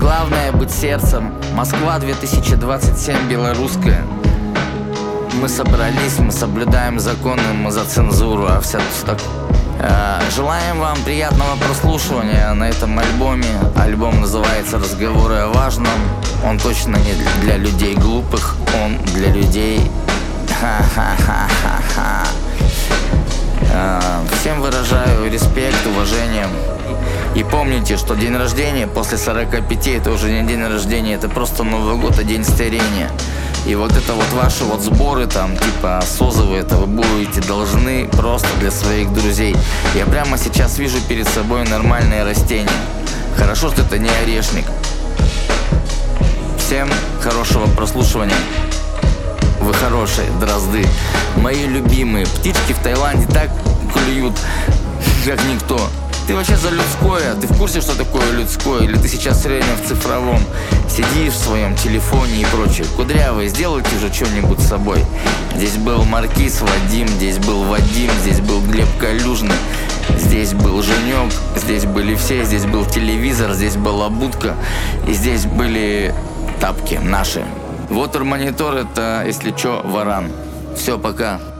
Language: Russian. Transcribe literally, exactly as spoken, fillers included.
Главное быть сердцем. Москва две тысячи двадцать семь, белорусская. Мы собрались, мы соблюдаем законы, мы за цензуру, а вся так. Желаем вам приятного прослушивания на этом альбоме. Альбом называется «Разговоры о важном». Он точно не для людей глупых, он для людей ха-ха-ха-ха-ха. Всем выражаю респект, уважение. И помните, что день рождения после сорока пяти это уже не день рождения, это просто Новый год, а день старения. И вот это вот ваши вот сборы там, типа созывы, это вы будете должны просто для своих друзей. Я прямо сейчас вижу перед собой нормальное растение. Хорошо, что это не орешник. Всем хорошего прослушивания. Вы хорошие, дрозды. Мои любимые. Птички в Таиланде так клюют, как никто. Ты вообще за людское? Ты в курсе, что такое людское? Или ты сейчас все время в цифровом? Сидишь в своем телефоне и прочее. Кудрявые, сделайте уже что-нибудь с собой. Здесь был Маркиз Вадим, здесь был Вадим, здесь был Глеб Калюжный, здесь был Женек, здесь были все, здесь был телевизор, здесь была будка, и здесь были тапки наши. Water Monitor — это, если чё, варан. Все, пока.